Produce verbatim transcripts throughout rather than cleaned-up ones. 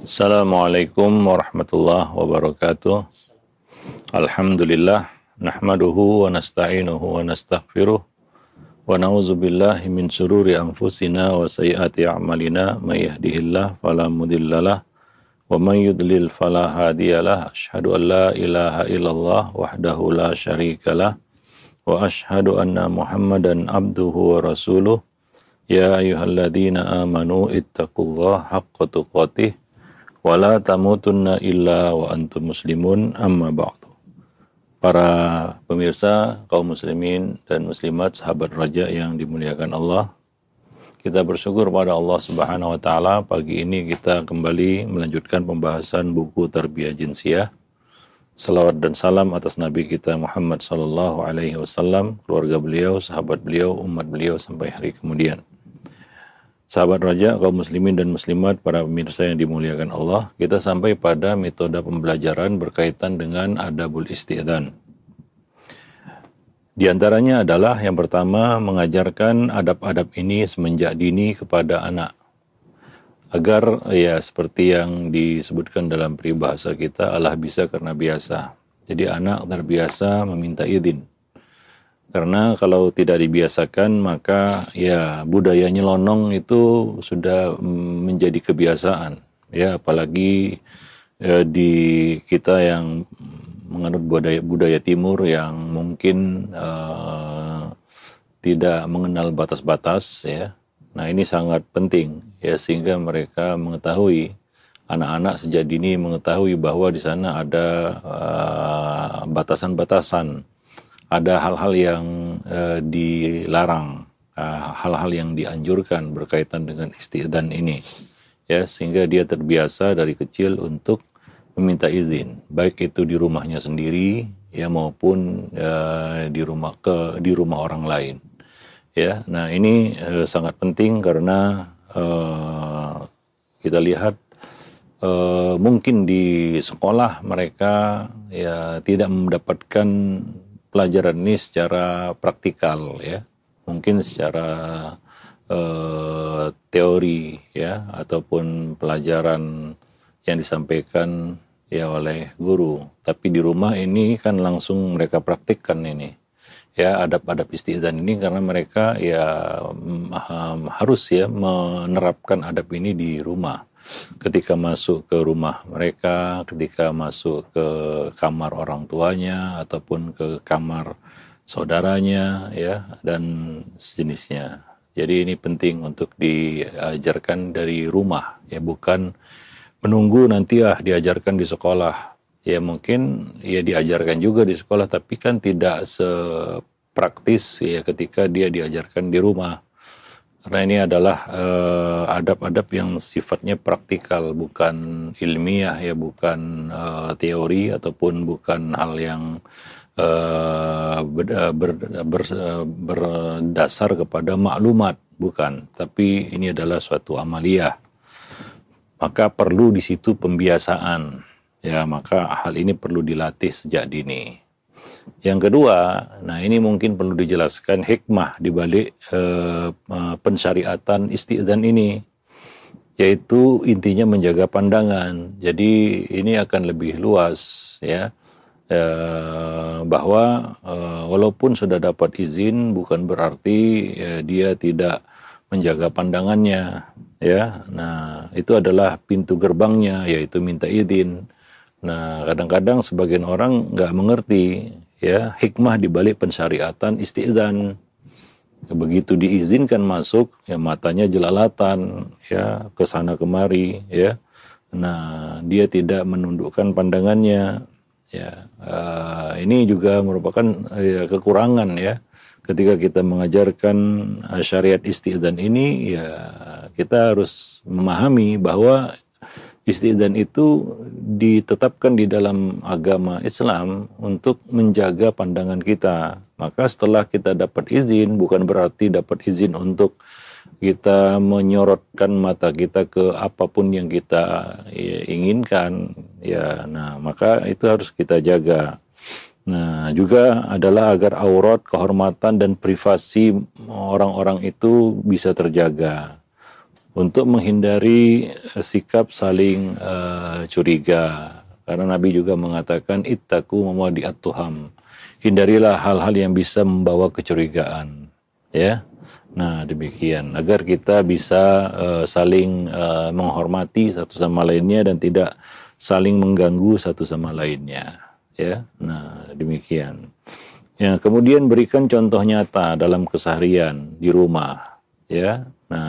Assalamualaikum warahmatullahi wabarakatuh. Alhamdulillah nahmaduhu wa nasta'inuhu wa nastaghfiruh wa na'udzu billahi min syururi anfusina wa sayyiati a'malina may yahdihillahu fala mudhillalah wa may yudlil fala hadiyalah. Asyhadu an la ilaha illallah wahdahu la syarikalah wa asyhadu anna Muhammadan abduhu wa rasuluh. Ya ayyuhalladzina amanu ittaqullaha haqqa tuqatih wala tamutunna illa wa antum muslimun amma ba'du. Para pemirsa, kaum muslimin dan muslimat, sahabat raja yang dimuliakan Allah, kita bersyukur pada Allah Subhanahu wa taala. Pagi ini kita kembali melanjutkan pembahasan buku Tarbiyah Jinsiyah. Salawat dan salam atas Nabi kita Muhammad sallallahu alaihi wasallam, keluarga beliau, sahabat beliau, umat beliau sampai hari kemudian. Sahabat raja, kaum muslimin dan muslimat, para pemirsa yang dimuliakan Allah, kita sampai pada metode pembelajaran berkaitan dengan adabul isti'dzan. Di antaranya adalah yang pertama, mengajarkan adab-adab ini semenjak dini kepada anak. Agar ya seperti yang disebutkan dalam peribahasa kita, Allah bisa karena biasa. Jadi anak terbiasa meminta izin. Karena kalau tidak dibiasakan maka ya budaya nyelonong itu sudah menjadi kebiasaan. Ya apalagi ya, di kita yang menganut budaya budaya timur yang mungkin uh, tidak mengenal batas-batas ya. Nah ini sangat penting ya sehingga mereka mengetahui, anak-anak sejak dini mengetahui bahwa di sana ada uh, batasan-batasan. Ada hal-hal yang uh, dilarang, uh, hal-hal yang dianjurkan berkaitan dengan isti'dzan ini, ya sehingga dia terbiasa dari kecil untuk meminta izin, baik itu di rumahnya sendiri, ya maupun uh, di rumah ke di rumah orang lain, ya. Nah ini uh, sangat penting karena uh, kita lihat uh, mungkin di sekolah mereka ya tidak mendapatkan pelajaran ini secara praktikal ya, mungkin secara uh, teori ya ataupun pelajaran yang disampaikan ya oleh guru, tapi di rumah ini kan langsung mereka praktikkan ini ya adab-adab isti'dzan ini karena mereka ya um, harus ya menerapkan adab ini di rumah. Ketika masuk ke rumah mereka, ketika masuk ke kamar orang tuanya ataupun ke kamar saudaranya ya dan sejenisnya. Jadi ini penting untuk diajarkan dari rumah ya, bukan menunggu nanti ah diajarkan di sekolah. Ya mungkin ya diajarkan juga di sekolah tapi kan tidak sepraktis ya ketika dia diajarkan di rumah. Karena ini adalah uh, adab-adab yang sifatnya praktikal, bukan ilmiah ya, bukan uh, teori ataupun bukan hal yang uh, ber, ber, ber, berdasar kepada maklumat, bukan. Tapi ini adalah suatu amaliyah. Maka perlu di situ pembiasaan. Ya, maka hal ini perlu dilatih sejak dini. Yang kedua, nah ini mungkin perlu dijelaskan hikmah di balik uh, uh, pensyariatan isti'dzan ini, yaitu intinya menjaga pandangan. Jadi ini akan lebih luas ya, uh, bahwa uh, walaupun sudah dapat izin bukan berarti uh, dia tidak menjaga pandangannya ya. Nah itu adalah pintu gerbangnya, yaitu minta izin. Nah kadang-kadang sebagian orang nggak mengerti ya hikmah di balik pensyariatan isti'dzan. Begitu diizinkan masuk ya matanya jelalatan ya ke sana kemari ya. Nah dia tidak menundukkan pandangannya ya. Uh, ini juga merupakan ya, kekurangan ya ketika kita mengajarkan uh, syariat isti'dzan ini ya, kita harus memahami bahwa isti'dzan itu ditetapkan di dalam agama Islam untuk menjaga pandangan kita. Maka setelah kita dapat izin, bukan berarti dapat izin untuk kita menyorotkan mata kita ke apapun yang kita ya, inginkan. Ya, nah maka itu harus kita jaga. Nah juga adalah agar aurat, kehormatan dan privasi orang-orang itu bisa terjaga. untuk menghindari uh, sikap saling uh, curiga. Karena Nabi juga mengatakan ittaqu mawadi'at tuham. Hindarilah hal-hal yang bisa membawa kecurigaan, ya. Nah, demikian agar kita bisa uh, saling uh, menghormati satu sama lainnya dan tidak saling mengganggu satu sama lainnya, ya. Nah, demikian. Ya, kemudian berikan contoh nyata dalam keseharian di rumah, ya.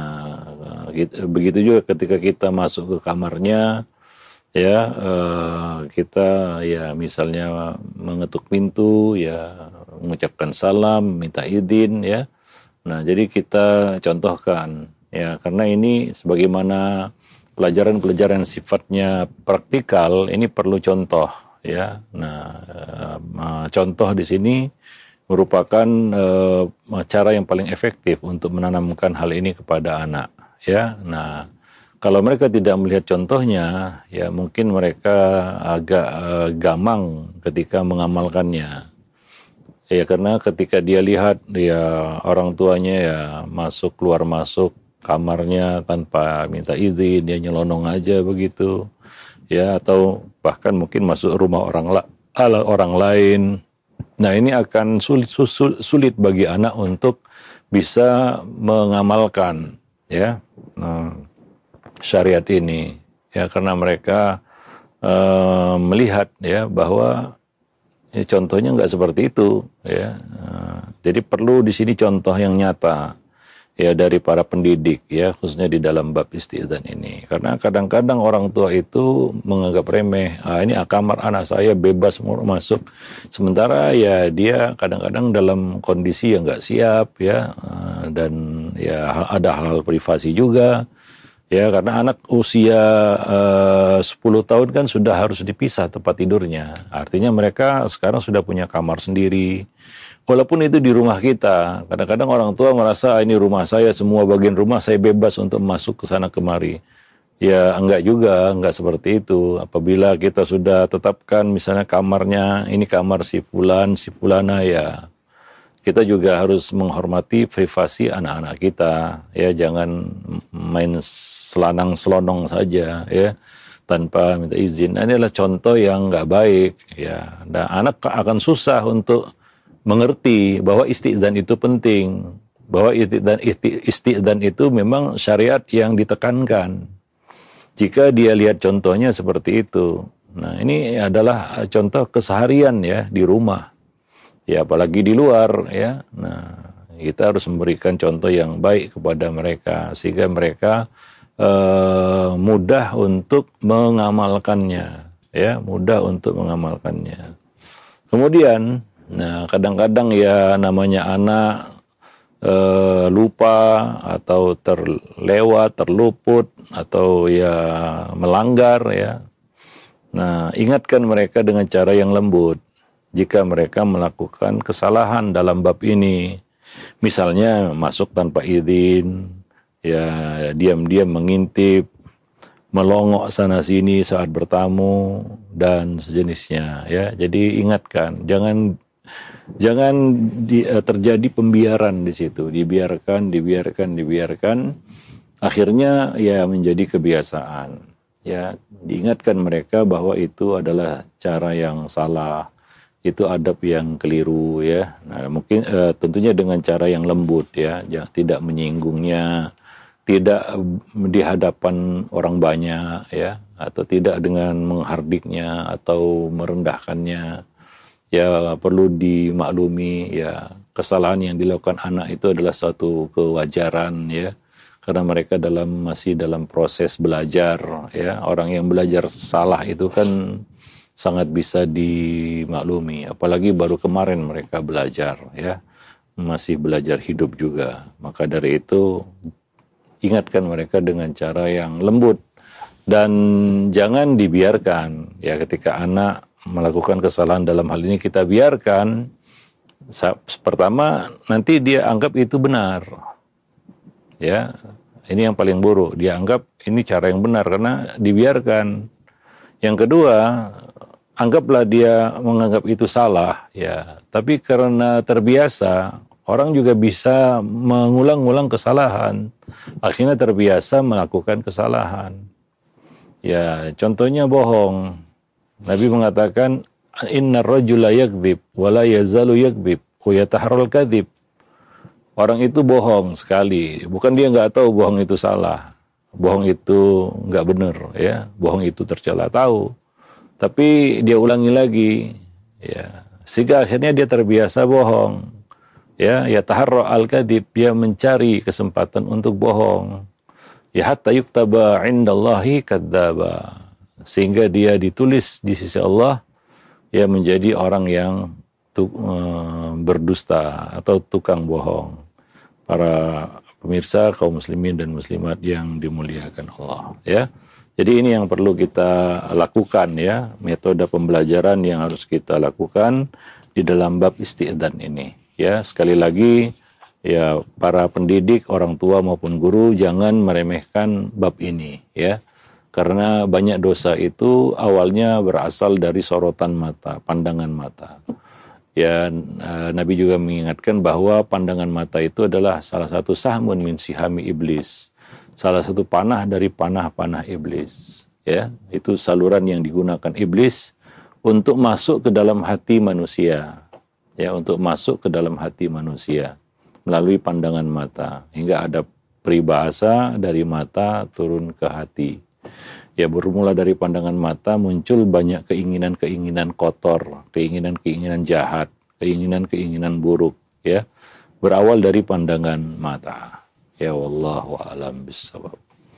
Nah, gitu, begitu juga ketika kita masuk ke kamarnya, ya, uh, kita ya misalnya mengetuk pintu, ya, mengucapkan salam, minta izin, ya. Nah, jadi kita contohkan, ya, karena ini sebagaimana pelajaran-pelajaran sifatnya praktikal, ini perlu contoh, ya. Nah, uh, contoh di sini merupakan uh, cara yang paling efektif untuk menanamkan hal ini kepada anak, ya. Nah, kalau mereka tidak melihat contohnya, ya mungkin mereka agak uh, gamang ketika mengamalkannya. Ya, karena ketika dia lihat ya orang tuanya ya masuk keluar masuk kamarnya tanpa minta izin, dia nyelonong aja begitu, ya, atau bahkan mungkin masuk rumah orang la, orang lain. Nah, ini akan sulit sulit, sulit bagi anak untuk bisa mengamalkan, ya, nah, syariat ini, ya, karena mereka uh, melihat ya bahwa ya, contohnya nggak seperti itu, ya. Nah, jadi perlu di sini contoh yang nyata, ya, dari para pendidik, ya, khususnya di dalam bab isti'dzan ini. Karena kadang-kadang orang tua itu menganggap remeh, ah, ini kamar anak saya bebas masuk, sementara ya dia kadang-kadang dalam kondisi yang nggak siap, ya, dan ya ada hal-hal privasi juga. Ya, karena anak usia uh, sepuluh tahun kan sudah harus dipisah tempat tidurnya. Artinya mereka sekarang sudah punya kamar sendiri. Walaupun itu di rumah kita. Kadang-kadang orang tua merasa ah, ini rumah saya, semua bagian rumah saya bebas untuk masuk ke sana kemari. Ya, enggak juga, enggak seperti itu. Apabila kita sudah tetapkan misalnya kamarnya, ini kamar si fulan, si fulana, ya kita juga harus menghormati privasi anak-anak kita, ya, jangan main selanang selonong saja, ya, tanpa minta izin. Nah, ini adalah contoh yang nggak baik, ya. Dan anak akan susah untuk mengerti bahwa isti'dzan itu penting, bahwa isti'dzan isti'dzan itu memang syariat yang ditekankan. Jika dia lihat contohnya seperti itu, nah ini adalah contoh keseharian, ya, di rumah. Ya, apalagi di luar, ya. Nah, kita harus memberikan contoh yang baik kepada mereka sehingga mereka uh, mudah untuk mengamalkannya, ya, mudah untuk mengamalkannya. Kemudian, nah, kadang-kadang ya namanya anak uh, lupa atau terlewat, terluput atau ya melanggar, ya. Nah, ingatkan mereka dengan cara yang lembut. Jika mereka melakukan kesalahan dalam bab ini, misalnya masuk tanpa izin, ya, diam-diam mengintip, melongok sana sini saat bertamu dan sejenisnya, ya. Jadi ingatkan, jangan jangan di, uh, terjadi pembiaran di situ, dibiarkan, dibiarkan, dibiarkan, akhirnya ya menjadi kebiasaan, ya. Diingatkan mereka bahwa itu adalah cara yang salah, itu adab yang keliru, ya. Nah, mungkin uh, tentunya dengan cara yang lembut, ya, jangan, tidak menyinggungnya, tidak di hadapan orang banyak, ya, atau tidak dengan menghardiknya atau merendahkannya. Ya, perlu dimaklumi, ya, kesalahan yang dilakukan anak itu adalah suatu kewajaran, ya, karena mereka dalam masih dalam proses belajar, ya. Orang yang belajar salah itu kan sangat bisa dimaklumi, apalagi baru kemarin mereka belajar, ya, masih belajar hidup juga. Maka dari itu ingatkan mereka dengan cara yang lembut dan jangan dibiarkan, ya, ketika anak melakukan kesalahan dalam hal ini kita biarkan. Pertama, nanti dia anggap itu benar, ya. Ini yang paling buruk, dia anggap ini cara yang benar karena dibiarkan. Yang kedua, anggaplah dia menganggap itu salah, ya. Tapi karena terbiasa, Orang juga bisa mengulang-ulang kesalahan. Akhirnya terbiasa melakukan kesalahan. Ya, contohnya bohong. Nabi mengatakan, inna rajula yakdzib wa la yazalu yakdzib wa yataharral kadzib. Orang itu bohong sekali. Bukan dia nggak tahu bohong itu salah. Bohong itu nggak benar, ya. Bohong itu tercela, tahu. Tapi dia ulangi lagi, ya. Sehingga akhirnya dia terbiasa bohong. Ya, ya taharra al-kadzib, dia mencari kesempatan untuk bohong. Ya hatta yuktaba indallahi kadzdzaba. Sehingga dia ditulis di sisi Allah ya menjadi orang yang tu, uh, berdusta atau tukang bohong. Para pemirsa kaum muslimin dan muslimat yang dimuliakan Allah, ya. Jadi ini yang perlu kita lakukan, ya, metode pembelajaran yang harus kita lakukan di dalam bab isti'dzan ini. Ya, sekali lagi, ya, para pendidik, orang tua maupun guru jangan meremehkan bab ini, ya. Karena banyak dosa itu awalnya berasal dari sorotan mata, pandangan mata. Ya, Nabi juga mengingatkan bahwa pandangan mata itu adalah salah satu sahmun min sihami iblis. Salah satu panah dari panah-panah iblis. Ya, itu saluran yang digunakan iblis untuk masuk ke dalam hati manusia. Ya, untuk masuk ke dalam hati manusia melalui pandangan mata, hingga ada peribahasa dari mata turun ke hati. Ya, bermula dari pandangan mata muncul banyak keinginan-keinginan kotor, keinginan-keinginan jahat, keinginan-keinginan buruk, ya. Berawal dari pandangan mata. Ya, wallahu a'lam bishawab.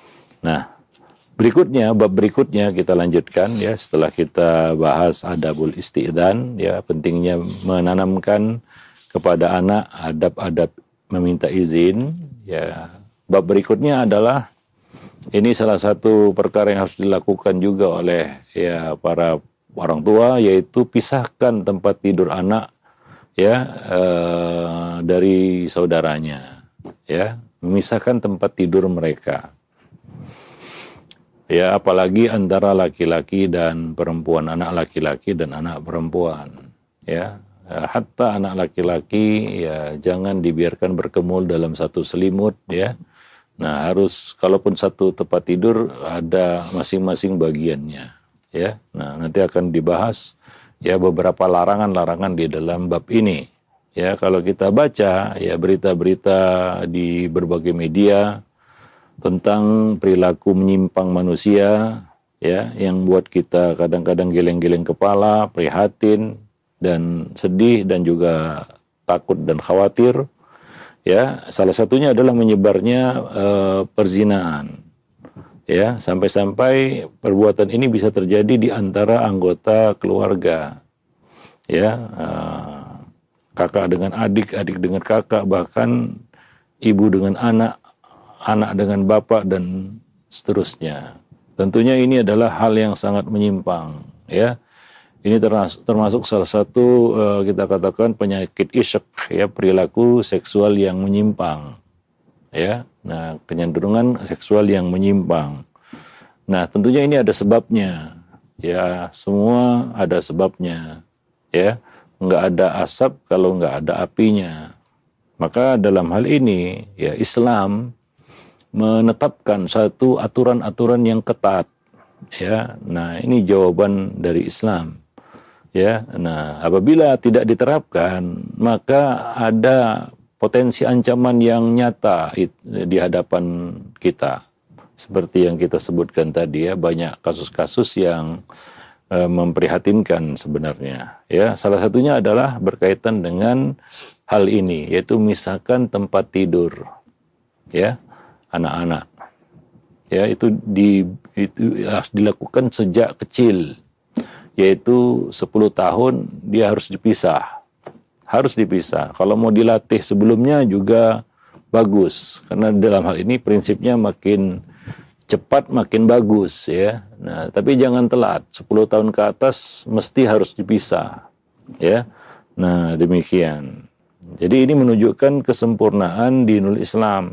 Nah, berikutnya, bab berikutnya kita lanjutkan, ya, setelah kita bahas adabul isti'dzan, ya, pentingnya menanamkan kepada anak adab-adab meminta izin, ya. Bab berikutnya adalah ini salah satu perkara yang harus dilakukan juga oleh, ya, para orang tua, yaitu pisahkan tempat tidur anak, ya, eh, dari saudaranya, ya, memisahkan tempat tidur mereka. Ya, apalagi antara laki-laki dan perempuan, anak laki-laki dan anak perempuan, ya. Hatta anak laki-laki, ya, jangan dibiarkan berkemul dalam satu selimut, ya. Nah, harus, kalaupun satu tempat tidur ada masing-masing bagiannya, ya. Nah, nanti akan dibahas, ya, beberapa larangan-larangan di dalam bab ini. Ya, kalau kita baca, ya, berita-berita di berbagai media tentang perilaku menyimpang manusia, ya, yang buat kita kadang-kadang geleng-geleng kepala, prihatin dan sedih dan juga takut dan khawatir. Ya, salah satunya adalah menyebarnya uh, perzinaan. Ya, sampai-sampai perbuatan ini bisa terjadi di antara anggota keluarga. Ya, uh, kakak dengan adik, adik dengan kakak, bahkan ibu dengan anak, anak dengan bapak, dan seterusnya. Tentunya ini adalah hal yang sangat menyimpang, ya. Ini termasuk, termasuk salah satu uh, kita katakan penyakit isyak, ya, perilaku seksual yang menyimpang, ya. Nah, kecenderungan seksual yang menyimpang. Nah, tentunya ini ada sebabnya, ya. Semua ada sebabnya, ya. Nggak ada asap kalau nggak ada apinya. Maka dalam hal ini, ya, Islam menetapkan satu aturan-aturan yang ketat, ya. Nah, ini jawaban dari Islam. Ya, nah, apabila tidak diterapkan, maka ada potensi ancaman yang nyata di hadapan kita. Seperti yang kita sebutkan tadi, ya, banyak kasus-kasus yang e, memprihatinkan sebenarnya. Ya, salah satunya adalah berkaitan dengan hal ini, yaitu misalkan tempat tidur, ya, anak-anak. Ya, itu di itu harus dilakukan sejak kecil. Yaitu sepuluh tahun dia harus dipisah. Harus dipisah. Kalau mau dilatih sebelumnya juga bagus. Karena dalam hal ini prinsipnya makin cepat makin bagus, ya. Nah, tapi jangan telat. sepuluh tahun ke atas mesti harus dipisah, ya. Nah, demikian. Jadi ini menunjukkan kesempurnaan dinul Islam.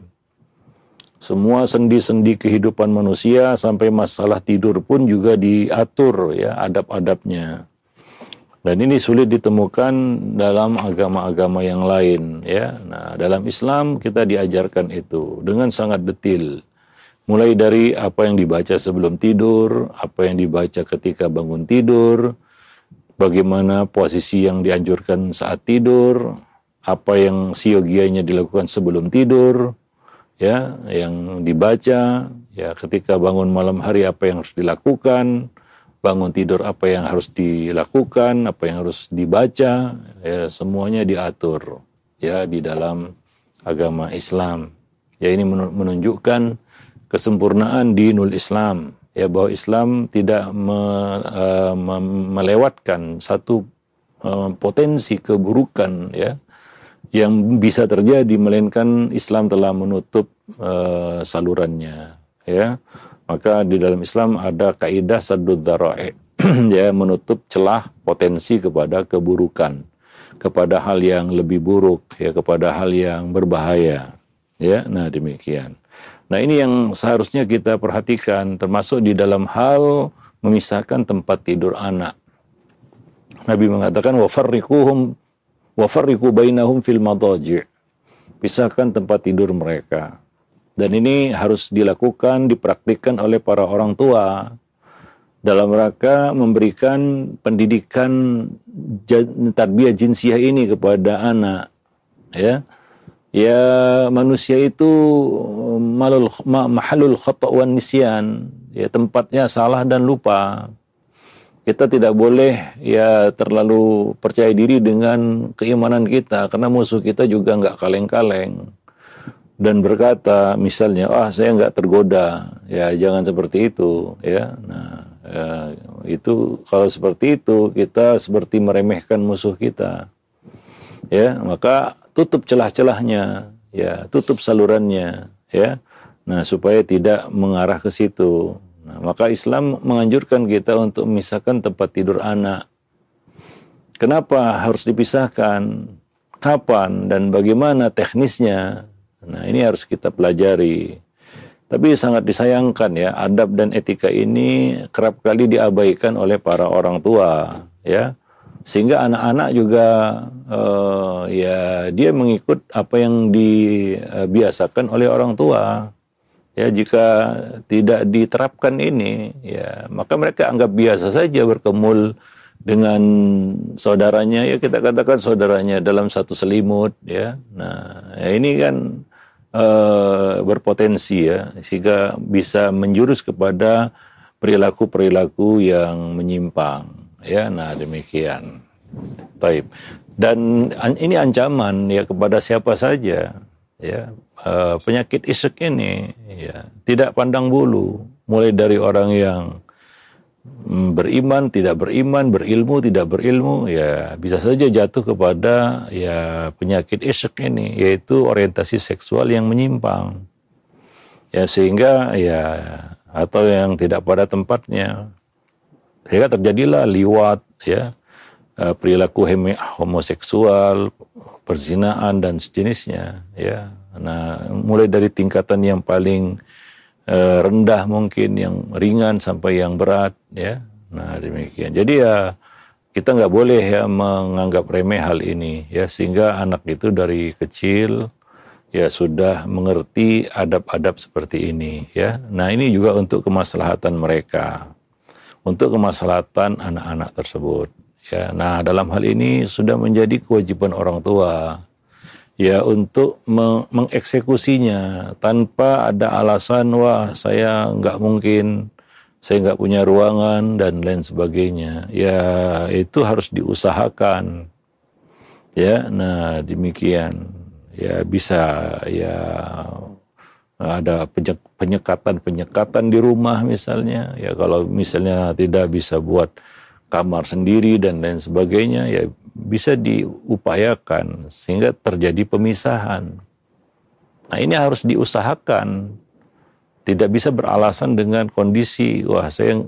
Semua sendi-sendi kehidupan manusia sampai masalah tidur pun juga diatur, ya, adab-adabnya. Dan ini sulit ditemukan dalam agama-agama yang lain, ya. Nah, dalam Islam kita diajarkan itu dengan sangat detail. Mulai dari apa yang dibaca sebelum tidur, apa yang dibaca ketika bangun tidur, bagaimana posisi yang dianjurkan saat tidur, apa yang siogianya dilakukan sebelum tidur, ya, yang dibaca, ya, ketika bangun malam hari apa yang harus dilakukan, bangun tidur apa yang harus dilakukan, apa yang harus dibaca, ya, semuanya diatur, ya, di dalam agama Islam. Ya, ini menunjukkan kesempurnaan dinul Islam, ya, bahwa Islam tidak me, uh, me, melewatkan satu uh, potensi keburukan, ya, yang bisa terjadi, melainkan Islam telah menutup uh, salurannya, ya. Maka di dalam Islam ada kaidah saddud dzara'i, ya, menutup celah potensi kepada keburukan, kepada hal yang lebih buruk, ya, kepada hal yang berbahaya, ya. Nah, demikian. Nah, ini yang seharusnya kita perhatikan, termasuk di dalam hal memisahkan tempat tidur anak. Nabi mengatakan wa farriquhum wa farriqu bainahum fil madaji'. Pisahkan tempat tidur mereka. Dan ini harus dilakukan, dipraktikkan oleh para orang tua dalam rangka memberikan pendidikan tarbiyah jinsiah ini kepada anak, ya. Ya, manusia itu malul mahalul khata' wan nisyan, ya, tempatnya salah dan lupa. Kita tidak boleh, ya, terlalu percaya diri dengan keimanan kita, karena musuh kita juga nggak kaleng-kaleng dan berkata misalnya, ah, saya nggak tergoda, ya, jangan seperti itu, ya. Nah, ya, itu kalau seperti itu kita seperti meremehkan musuh kita, ya. Maka tutup celah-celahnya, ya, tutup salurannya, ya. Nah, supaya tidak mengarah ke situ. Nah, maka Islam menganjurkan kita untuk memisahkan tempat tidur anak. Kenapa harus dipisahkan? Kapan dan bagaimana teknisnya? Nah, ini harus kita pelajari. Tapi sangat disayangkan, ya, adab dan etika ini kerap kali diabaikan oleh para orang tua, ya. Sehingga anak-anak juga uh, ya, dia mengikut apa yang dibiasakan oleh orang tua. Ya, jika tidak diterapkan ini, ya, maka mereka anggap biasa saja berkemul dengan saudaranya, ya, kita katakan saudaranya dalam satu selimut, ya. Nah, ya, ini kan Uh, berpotensi, ya, sehingga bisa menjurus kepada perilaku-perilaku yang menyimpang, ya. Nah, demikian. Taib. Dan an- ini ancaman, ya, kepada siapa saja, ya. Uh, penyakit isek ini, ya, tidak pandang bulu, mulai dari orang yang beriman, tidak beriman, berilmu, tidak berilmu, ya, bisa saja jatuh kepada, ya, penyakit isyak ini, yaitu orientasi seksual yang menyimpang, ya, sehingga, ya, atau yang tidak pada tempatnya, sehingga terjadilah liwat, ya, perilaku homoseksual, perzinaan dan sejenisnya, ya. Nah, mulai dari tingkatan yang paling rendah mungkin, yang ringan sampai yang berat, ya. Nah, demikian. Jadi, ya, kita nggak boleh, ya, menganggap remeh hal ini, ya, sehingga anak itu dari kecil, ya, sudah mengerti adab-adab seperti ini, ya. Nah, ini juga untuk kemaslahatan mereka, untuk kemaslahatan anak-anak tersebut, ya. Nah, dalam hal ini sudah menjadi kewajiban orang tua, ya, untuk meng- mengeksekusinya tanpa ada alasan, wah, saya nggak mungkin, saya nggak punya ruangan, dan lain sebagainya. Ya, itu harus diusahakan, ya. Nah, demikian. Ya, bisa, ya, ada penyekatan-penyekatan di rumah misalnya. Ya, kalau misalnya tidak bisa buat kamar sendiri dan lain sebagainya, ya, bisa diupayakan sehingga terjadi pemisahan. Nah, ini harus diusahakan. Tidak bisa beralasan dengan kondisi, wah, saya,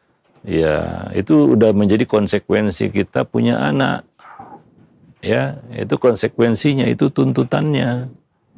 ya, itu udah menjadi konsekuensi kita punya anak. Ya, itu konsekuensinya, itu tuntutannya.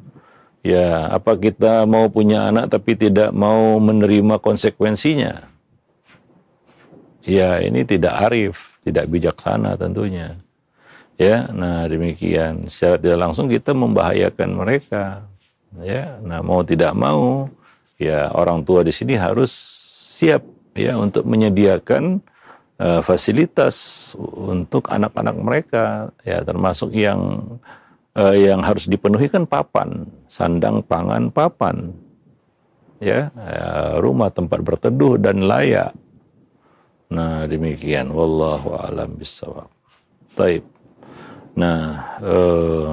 Ya, apa kita mau punya anak tapi tidak mau menerima konsekuensinya? ya ini tidak arif, tidak bijaksana tentunya. Ya, nah demikian. Secara tidak langsung kita membahayakan mereka. Ya, nah mau tidak mau, ya orang tua di sini harus siap ya untuk menyediakan uh, fasilitas untuk anak-anak mereka, ya termasuk yang uh, yang harus dipenuhi kan papan, sandang, pangan, papan, ya, uh, rumah tempat berteduh dan layak. Nah demikian. Wallahu a'lam bishawab. Taib. Nah. Uh,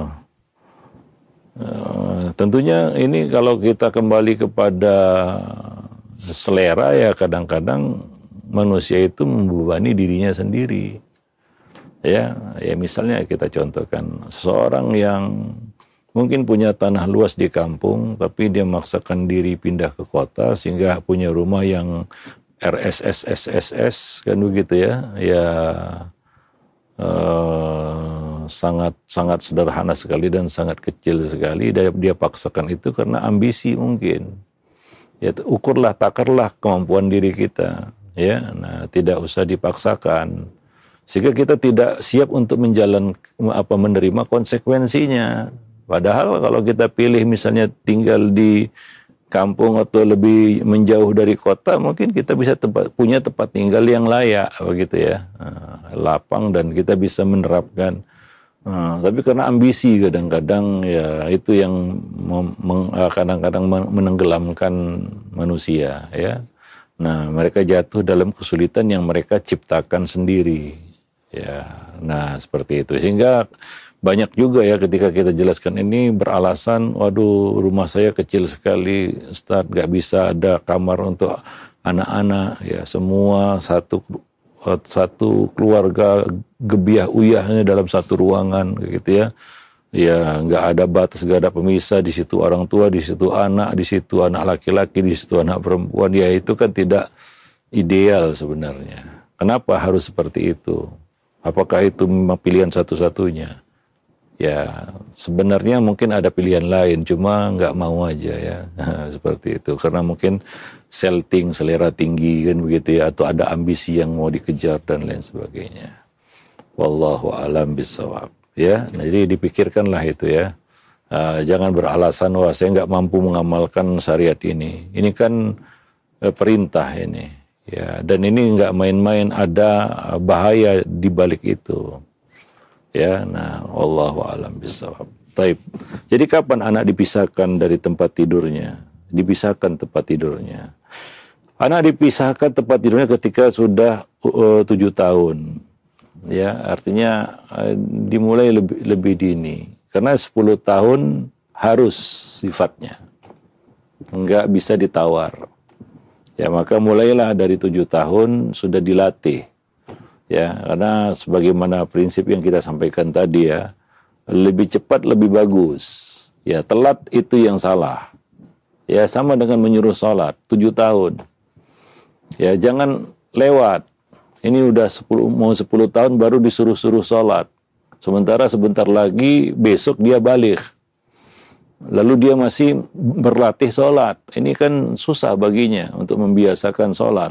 Uh, tentunya ini kalau kita kembali kepada selera ya kadang-kadang manusia itu membebani dirinya sendiri. Ya, ya misalnya kita contohkan seseorang yang mungkin punya tanah luas di kampung tapi dia memaksakan diri pindah ke kota sehingga punya rumah yang R S S S S S kan begitu ya. Ya Uh, sangat sangat sederhana sekali dan sangat kecil sekali. Dia, dia paksakan itu karena ambisi mungkin. Ya ukurlah, takarlah kemampuan diri kita. Ya, nah tidak usah dipaksakan. Sehingga kita tidak siap untuk menjalan apa menerima konsekuensinya. Padahal kalau kita pilih misalnya tinggal di kampung atau lebih menjauh dari kota, mungkin kita bisa tempat, punya tempat tinggal yang layak begitu ya, uh, lapang dan kita bisa menerapkan. Uh, tapi karena ambisi kadang-kadang ya itu yang mem, uh, kadang-kadang menenggelamkan manusia ya. Nah mereka jatuh dalam kesulitan yang mereka ciptakan sendiri ya. Nah seperti itu sehingga banyak juga ya ketika kita jelaskan ini beralasan, waduh rumah saya kecil sekali, Ustaz, gak bisa ada kamar untuk anak-anak, ya semua satu satu keluarga gebiah uyahnya dalam satu ruangan, gitu ya. Ya nggak ada batas, nggak ada pemisah, di situ orang tua, di situ anak, di situ anak laki-laki, di situ anak perempuan, ya itu kan tidak ideal sebenarnya. Kenapa harus seperti itu? Apakah itu memang pilihan satu-satunya? Ya sebenarnya mungkin ada pilihan lain, cuma nggak mau aja ya seperti itu karena mungkin selting selera tinggi kan begitu ya, atau ada ambisi yang mau dikejar dan lain sebagainya. Wallahu a'lam bishawab ya. Nah, jadi dipikirkanlah itu ya, uh, jangan beralasan wah saya nggak mampu mengamalkan syariat ini. Ini kan uh, perintah ini ya, dan ini nggak main-main, ada uh, bahaya di balik itu. Ya, nah, wallahu a'lam bishawab. Taib. Jadi kapan anak dipisahkan dari tempat tidurnya? Dipisahkan tempat tidurnya. Anak dipisahkan tempat tidurnya ketika sudah uh, tujuh tahun. Ya, artinya uh, dimulai lebih lebih dini. Karena sepuluh tahun harus sifatnya. Enggak bisa ditawar. Ya, maka mulailah dari tujuh tahun sudah dilatih. Ya, karena sebagaimana prinsip yang kita sampaikan tadi ya, lebih cepat lebih bagus. Ya, telat itu yang salah. Ya, sama dengan menyuruh sholat, tujuh tahun. Ya, jangan lewat. Ini udah sepuluh, mau sepuluh tahun baru disuruh-suruh sholat. Sementara sebentar lagi besok dia balik. Lalu dia masih berlatih sholat. Ini kan susah baginya untuk membiasakan sholat.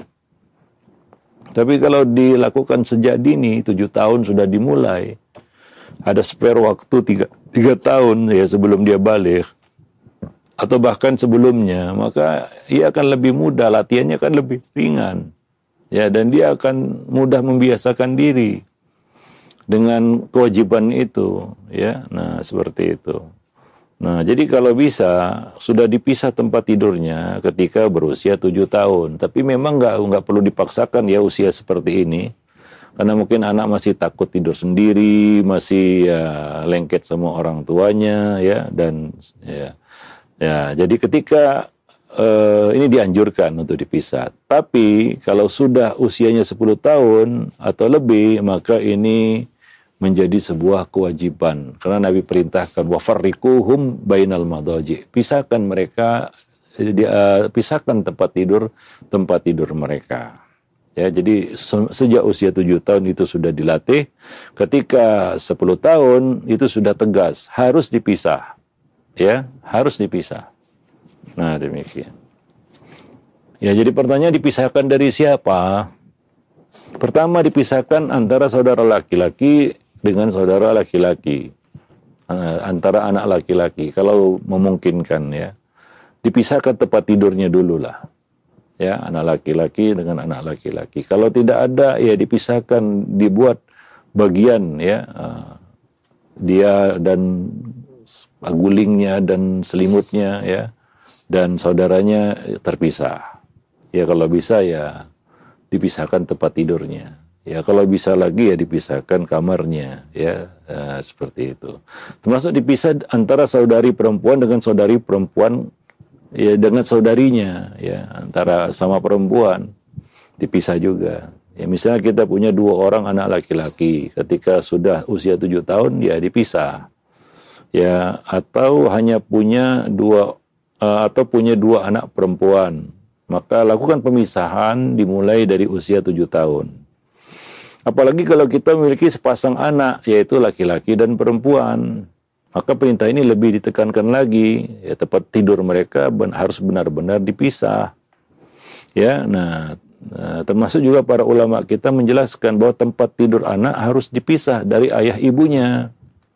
Tapi kalau dilakukan sejak dini, tujuh tahun sudah dimulai, ada spare waktu tiga, tiga tahun ya sebelum dia balik, atau bahkan sebelumnya, maka ia akan lebih mudah, latihannya akan lebih ringan. Ya, dan dia akan mudah membiasakan diri dengan kewajiban itu. Ya, nah seperti itu. Nah, jadi kalau bisa sudah dipisah tempat tidurnya ketika berusia tujuh tahun. Tapi memang nggak nggak perlu dipaksakan ya usia seperti ini, karena mungkin anak masih takut tidur sendiri, masih ya, lengket sama orang tuanya ya, dan ya ya. Jadi ketika uh, ini dianjurkan untuk dipisah. Tapi kalau sudah usianya sepuluh tahun atau lebih, maka ini menjadi sebuah kewajiban karena Nabi perintahkan wa farriquhum bainal madaji, pisahkan mereka, uh, pisahkan tempat tidur tempat tidur mereka ya. Jadi se- sejak usia tujuh tahun itu sudah dilatih, ketika sepuluh tahun itu sudah tegas harus dipisah ya, harus dipisah. Nah demikian ya. Jadi pertanyaan, dipisahkan dari siapa? Pertama, dipisahkan antara saudara laki-laki dengan saudara laki-laki, antara anak laki-laki, kalau memungkinkan ya. Dipisahkan tempat tidurnya dulu lah. Ya, anak laki-laki dengan anak laki-laki. Kalau tidak ada, ya dipisahkan, dibuat bagian ya, dia dan gulingnya dan selimutnya ya, dan saudaranya terpisah. Ya kalau bisa ya dipisahkan tempat tidurnya. Ya kalau bisa lagi ya dipisahkan kamarnya ya, nah, seperti itu. Termasuk dipisah antara saudari perempuan dengan saudari perempuan ya, dengan saudarinya ya, antara sama perempuan dipisah juga. Ya misalnya kita punya dua orang anak laki-laki, ketika sudah usia tujuh tahun ya dipisah. Ya, atau hanya punya dua uh, atau punya dua anak perempuan, maka lakukan pemisahan dimulai dari usia tujuh tahun. Apalagi kalau kita memiliki sepasang anak, yaitu laki-laki dan perempuan, maka perintah ini lebih ditekankan lagi, ya, tempat tidur mereka ben, harus benar-benar dipisah. Ya, nah, nah, termasuk juga para ulama kita menjelaskan bahwa tempat tidur anak harus dipisah dari ayah ibunya.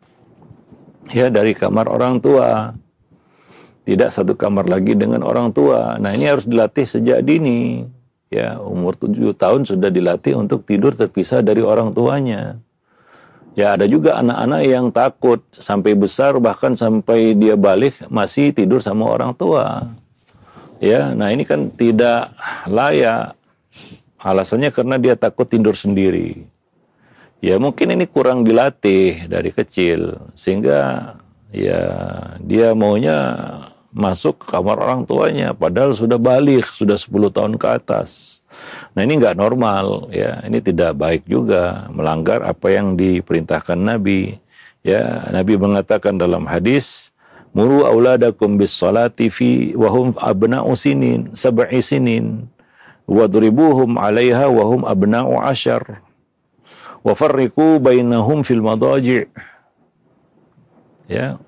Ya, dari kamar orang tua. Tidak satu kamar lagi dengan orang tua. Nah, ini harus dilatih sejak dini. Ya, umur tujuh tahun sudah dilatih untuk tidur terpisah dari orang tuanya. Ya, ada juga anak-anak yang takut sampai besar, bahkan sampai dia balik masih tidur sama orang tua. Ya, nah ini kan tidak layak. Alasannya karena dia takut tidur sendiri. Ya mungkin ini kurang dilatih dari kecil, sehingga ya dia maunya masuk ke kamar orang tuanya, padahal sudah balik, sudah sepuluh tahun ke atas. Nah ini nggak normal, ya ini tidak baik juga, melanggar apa yang diperintahkan Nabi. Ya, Nabi mengatakan dalam hadis, muru auladakum bis salati fi wahum abna'u sinin, sab'i sinin, wadribuhum 'alaiha wahum abna'u ashar. Wa farriqu bainahum fil madaji'. Ya.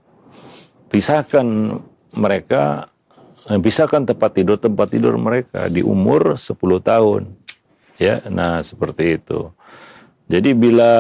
Pisahkan mereka, pisahkan tempat tidur tempat tidur mereka di umur sepuluh tahun. Ya, nah seperti itu. Jadi bila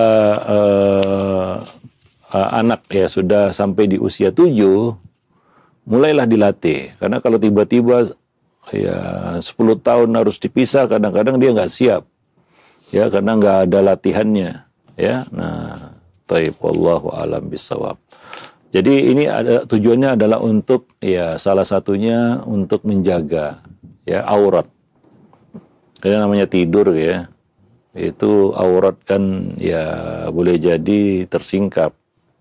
uh, uh, anak ya sudah sampai di usia tujuh, mulailah dilatih. Karena kalau tiba-tiba ya sepuluh tahun harus dipisah, kadang-kadang dia nggak siap. Ya, karena nggak ada latihannya. Ya, nah, taib wallahu alam bisawab. Jadi ini ada tujuannya adalah untuk ya salah satunya untuk menjaga ya aurat. Karena namanya tidur ya, itu aurat kan ya boleh jadi tersingkap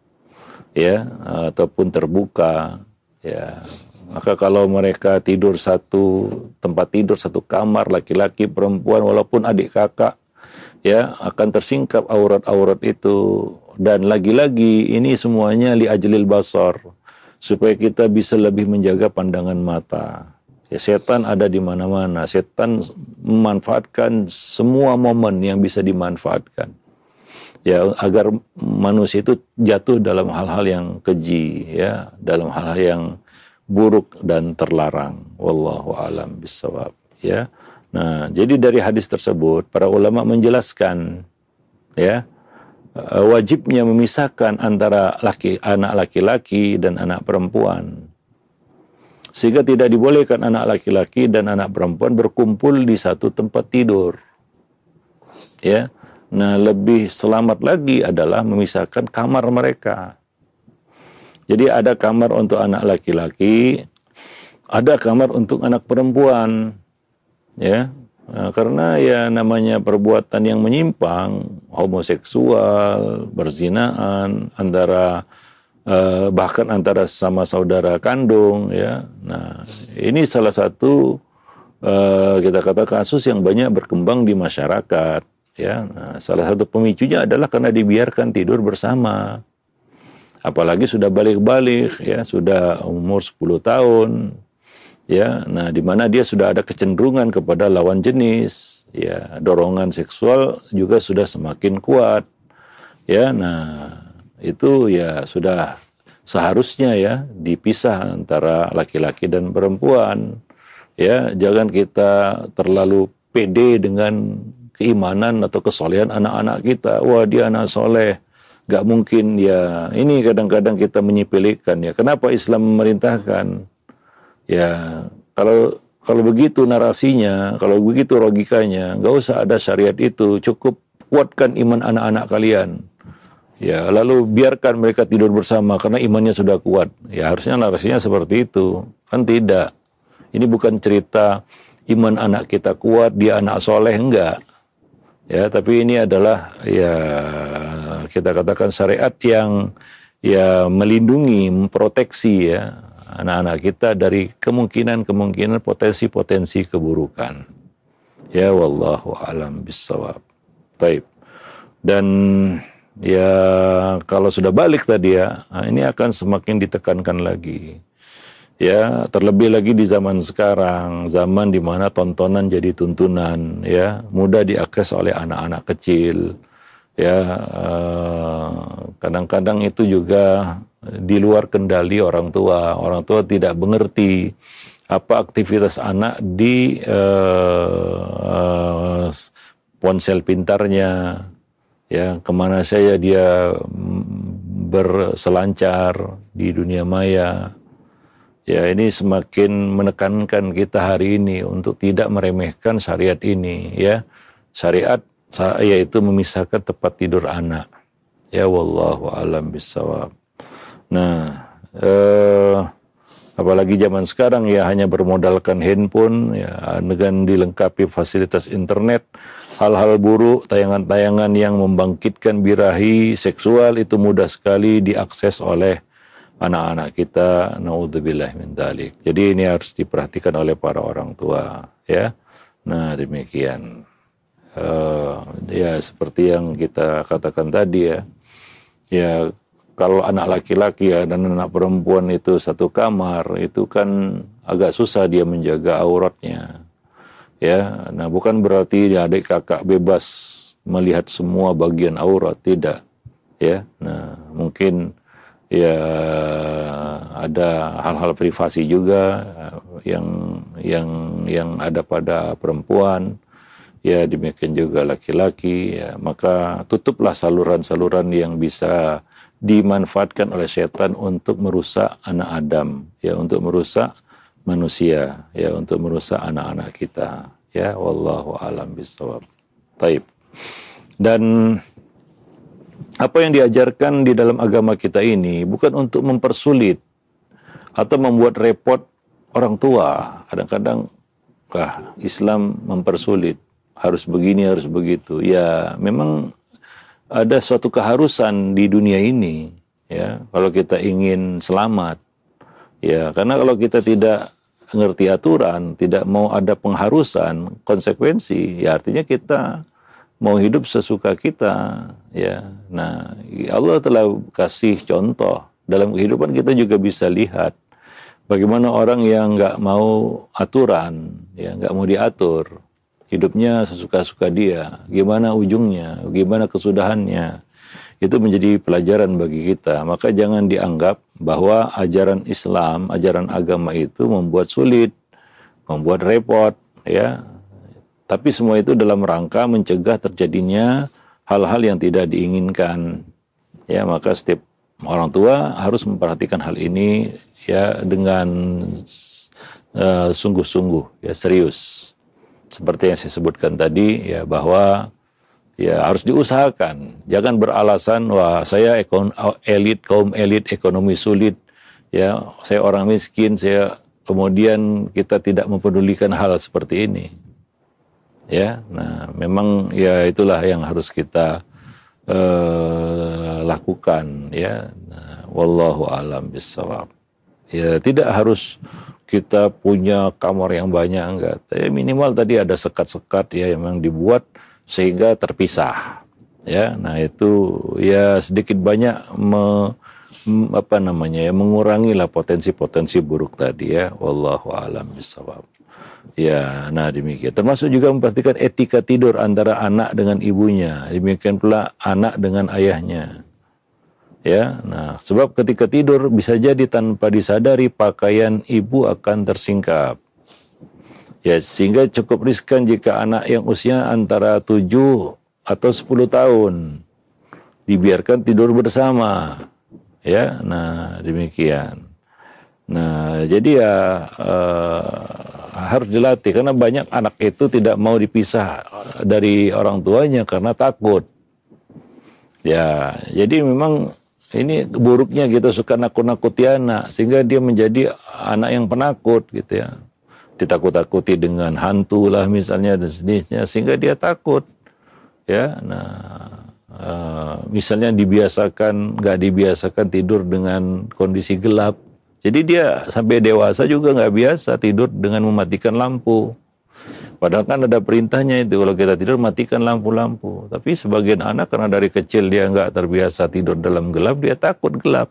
ya, ataupun terbuka ya. Maka kalau mereka tidur satu tempat tidur, satu kamar, laki-laki perempuan, walaupun adik kakak ya, akan tersingkap aurat-aurat itu. Dan lagi-lagi ini semuanya li ajlil basar, supaya kita bisa lebih menjaga pandangan mata. Ya, setan ada di mana-mana. Setan memanfaatkan semua momen yang bisa dimanfaatkan. Ya, agar manusia itu jatuh dalam hal-hal yang keji, ya, dalam hal-hal yang buruk dan terlarang. Wallahu a'lam bishawab. Ya. Nah, jadi dari hadis tersebut para ulama menjelaskan ya, wajibnya memisahkan antara laki, anak laki-laki dan anak perempuan. Sehingga tidak dibolehkan anak laki-laki dan anak perempuan berkumpul di satu tempat tidur. Ya. Nah, lebih selamat lagi adalah memisahkan kamar mereka. Jadi ada kamar untuk anak laki-laki, ada kamar untuk anak perempuan. Ya. Nah, karena ya namanya perbuatan yang menyimpang, homoseksual, berzinaan antara eh, bahkan antara sama saudara kandung ya. Nah, ini salah satu eh, kita kata kasus yang banyak berkembang di masyarakat ya. Nah, salah satu pemicunya adalah karena dibiarkan tidur bersama. Apalagi sudah balik-balik ya, sudah umur sepuluh tahun. Ya, nah di mana dia sudah ada kecenderungan kepada lawan jenis, ya, dorongan seksual juga sudah semakin kuat. Ya, nah itu ya sudah seharusnya ya dipisah antara laki-laki dan perempuan. Ya, jangan kita terlalu pede dengan keimanan atau kesolehan anak-anak kita. Wah, dia anak soleh, gak mungkin ya. Ini kadang-kadang kita menyepelekan ya. Kenapa Islam memerintahkan? Ya, kalau kalau begitu narasinya, kalau begitu logikanya, gak usah ada syariat itu. Cukup kuatkan iman anak-anak kalian. Ya, lalu biarkan mereka tidur bersama karena imannya sudah kuat. Ya, harusnya narasinya seperti itu. Kan tidak. Ini bukan cerita iman anak kita kuat, dia anak soleh, enggak. Ya, tapi ini adalah ya kita katakan syariat yang ya melindungi, memproteksi ya anak-anak kita dari kemungkinan-kemungkinan potensi-potensi keburukan. Ya, wallahu alam bissawab. Taib. Dan ya kalau sudah balik tadi ya, nah ini akan semakin ditekankan lagi. Ya, terlebih lagi di zaman sekarang, zaman di mana tontonan jadi tuntunan, ya, mudah diakses oleh anak-anak kecil, ya, kadang-kadang itu juga di luar kendali orang tua. Orang tua tidak mengerti apa aktivitas anak di uh, uh, ponsel pintarnya, ya, kemana saja dia berselancar di dunia maya. Ya, ini semakin menekankan kita hari ini untuk tidak meremehkan syariat ini, ya. Syariat yaitu memisahkan tempat tidur anak. Ya, wallahu alam bissawab. Nah, eh, apalagi zaman sekarang ya hanya bermodalkan handphone, ya, dengan dilengkapi fasilitas internet, hal-hal buruk, tayangan-tayangan yang membangkitkan birahi seksual itu mudah sekali diakses oleh anak-anak kita, naudzubillah min dzalik. Jadi ini harus diperhatikan oleh para orang tua, ya. Nah, demikian. Uh, ya seperti yang kita katakan tadi ya. Ya, kalau anak laki-laki ya dan anak perempuan itu satu kamar, itu kan agak susah dia menjaga auratnya. Ya, nah bukan berarti dia adik kakak bebas melihat semua bagian aurat, tidak. Ya, nah mungkin ya ada hal-hal privasi juga yang yang yang ada pada perempuan, ya demikian juga laki-laki, ya maka tutuplah saluran-saluran yang bisa dimanfaatkan oleh setan untuk merusak anak Adam, ya untuk merusak manusia, ya untuk merusak anak-anak kita, ya wallahu alam bissawab. Taib. Dan apa yang diajarkan di dalam agama kita ini bukan untuk mempersulit atau membuat repot orang tua. Kadang-kadang, wah, Islam mempersulit, harus begini, harus begitu. Ya, memang ada suatu keharusan di dunia ini, ya, kalau kita ingin selamat. Ya, karena kalau kita tidak ngerti aturan, tidak mau ada pengharusan, konsekuensi, ya artinya kita mau hidup sesuka kita, ya. Nah, Allah telah kasih contoh dalam kehidupan kita juga bisa lihat bagaimana orang yang nggak mau aturan, ya nggak mau diatur, hidupnya sesuka-suka dia, gimana ujungnya, gimana kesudahannya, itu menjadi pelajaran bagi kita. Maka jangan dianggap bahwa ajaran Islam, ajaran agama itu membuat sulit, membuat repot, ya. Tapi semua itu dalam rangka mencegah terjadinya hal-hal yang tidak diinginkan. Ya, maka setiap orang tua harus memperhatikan hal ini ya dengan uh, sungguh-sungguh, ya serius. Seperti yang saya sebutkan tadi, ya bahwa ya harus diusahakan. Jangan beralasan, wah saya ekon, elit, kaum elit, ekonomi sulit, ya saya orang miskin, saya kemudian kita tidak mempedulikan hal seperti ini. Ya, nah memang ya itulah yang harus kita uh, lakukan, ya. Nah, wallahu alam bissawab. Ya, tidak harus kita punya kamar yang banyak, enggak. Ya, minimal tadi ada sekat-sekat ya yang memang dibuat sehingga terpisah. Ya, nah itu ya sedikit banyak me, apa namanya ya mengurangilah potensi-potensi buruk tadi ya. Wallahu alam bissawab. Ya, nah demikian. Termasuk juga memperhatikan etika tidur antara anak dengan ibunya. Demikian pula anak dengan ayahnya. Ya, nah sebab ketika tidur bisa jadi tanpa disadari pakaian ibu akan tersingkap. Ya, sehingga cukup riskan jika anak yang usia antara tujuh atau sepuluh tahun dibiarkan tidur bersama. Ya, nah demikian. Nah, jadi ya uh, harus dilatih karena banyak anak itu tidak mau dipisah dari orang tuanya karena takut. Ya, jadi memang ini buruknya kita suka nakut-nakuti anak sehingga dia menjadi anak yang penakut gitu ya. Ditakut-takuti dengan hantu lah misalnya dan sejenisnya sehingga dia takut. Ya, nah uh, misalnya dibiasakan nggak dibiasakan tidur dengan kondisi gelap. Jadi dia sampai dewasa juga nggak biasa tidur dengan mematikan lampu. Padahal kan ada perintahnya itu kalau kita tidur matikan lampu-lampu. Tapi sebagian anak karena dari kecil dia nggak terbiasa tidur dalam gelap, dia takut gelap.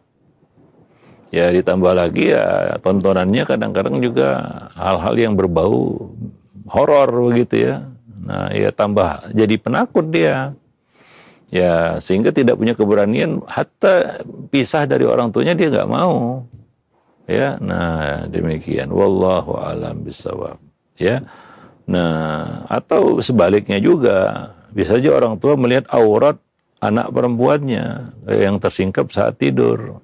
Ya ditambah lagi ya tontonannya kadang-kadang juga hal-hal yang berbau horor begitu ya. Nah ya tambah jadi penakut dia. Ya sehingga tidak punya keberanian hatta pisah dari orang tuanya dia nggak mau. Ya, nah demikian. Wallahu a'lam bishawab. Ya. Nah, atau sebaliknya juga, bisa saja orang tua melihat aurat anak perempuannya yang tersingkap saat tidur.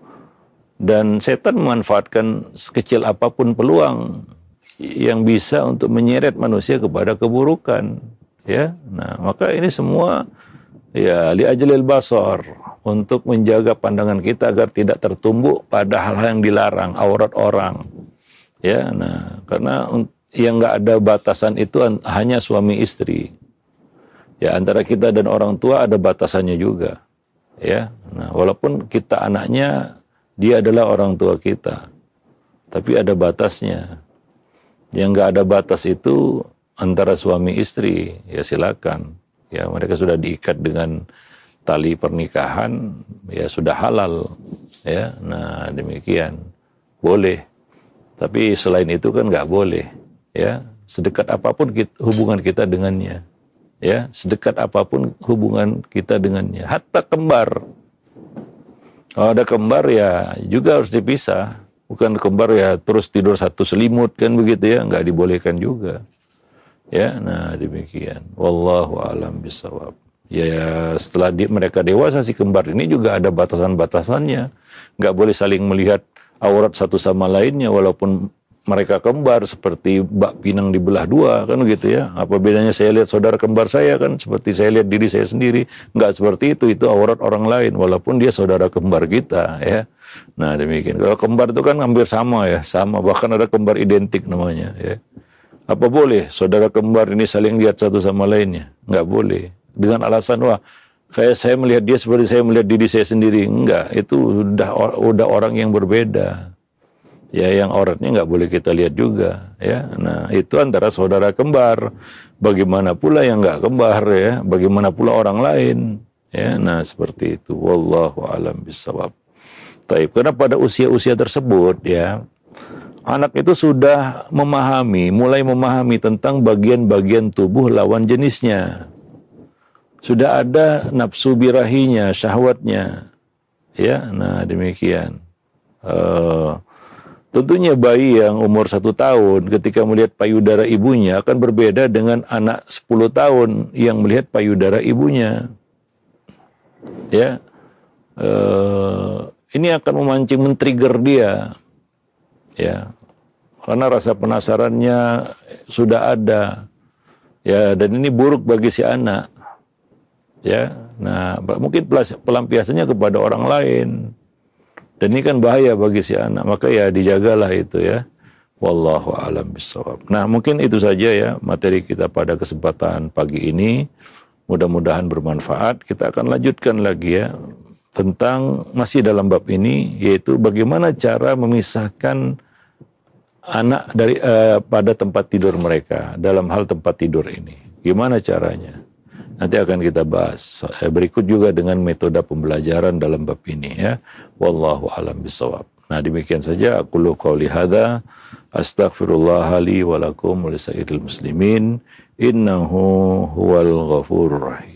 Dan setan memanfaatkan sekecil apapun peluang yang bisa untuk menyeret manusia kepada keburukan. Ya, nah maka ini semua ya li ajlil basar, untuk menjaga pandangan kita agar tidak tertumbuk pada hal-hal yang dilarang, aurat orang. Ya, nah karena yang nggak ada batasan itu hanya suami istri. Ya, antara kita dan orang tua ada batasannya juga. Ya, nah walaupun kita anaknya, dia adalah orang tua kita, tapi ada batasnya. Yang nggak ada batas itu antara suami istri, ya silakan. Ya, mereka sudah diikat dengan tali pernikahan, ya sudah halal. Ya, nah demikian. Boleh. Tapi selain itu kan nggak boleh. Ya, sedekat apapun kita, hubungan kita dengannya. Ya, sedekat apapun hubungan kita dengannya. Hatta kembar. Kalau ada kembar ya juga harus dipisah. Bukan kembar ya terus tidur satu selimut kan begitu ya, nggak dibolehkan juga. Ya, nah demikian. Wallahu a'lam bishawab. Ya setelah di, mereka dewasa si kembar ini juga ada batasan-batasannya. Nggak boleh saling melihat aurat satu sama lainnya walaupun mereka kembar, seperti bak pinang dibelah dua kan gitu ya. Apa bedanya saya lihat saudara kembar saya kan seperti saya lihat diri saya sendiri. Nggak seperti itu, itu aurat orang lain walaupun dia saudara kembar kita ya. Nah demikian. Kalau kembar itu kan hampir sama ya, sama, bahkan ada kembar identik namanya ya. Apa boleh saudara kembar ini saling lihat satu sama lainnya? Nggak boleh. Dengan alasan wah kayak saya melihat dia seperti saya melihat diri saya sendiri. Enggak, itu udah udah orang yang berbeda. Ya, yang auratnya nggak boleh kita lihat juga. Ya, nah itu antara saudara kembar. Bagaimana pula yang nggak kembar ya? Bagaimana pula orang lain? Ya, nah seperti itu. Wallahu a'lam bishawab. Taib. Karena pada usia-usia tersebut ya, anak itu sudah memahami, mulai memahami tentang bagian-bagian tubuh lawan jenisnya. Sudah ada nafsu birahinya, syahwatnya. Ya, nah demikian. Uh, tentunya bayi yang umur satu tahun ketika melihat payudara ibunya akan berbeda dengan anak sepuluh tahun yang melihat payudara ibunya. Ya, uh, ini akan memancing, men-trigger dia. Ya, karena rasa penasarannya sudah ada. Ya, dan ini buruk bagi si anak. Ya, nah mungkin pelampiasannya kepada orang lain, dan ini kan bahaya bagi si anak, maka ya dijagalah itu ya. Wallahu a'lam bishawab. Nah mungkin itu saja ya materi kita pada kesempatan pagi ini, mudah-mudahan bermanfaat. Kita akan lanjutkan lagi ya tentang masih dalam bab ini, yaitu bagaimana cara memisahkan anak dari uh, pada tempat tidur mereka dalam hal tempat tidur ini. Gimana caranya? Nanti akan kita bahas. Berikut juga dengan metode pembelajaran dalam bab ini ya. Wallahu a'lam bishawab. Nah demikian saja aqulu qouli hadza astaghfirullah li wa lakum wa lisairil muslimin innahu huwal ghafurur rahim.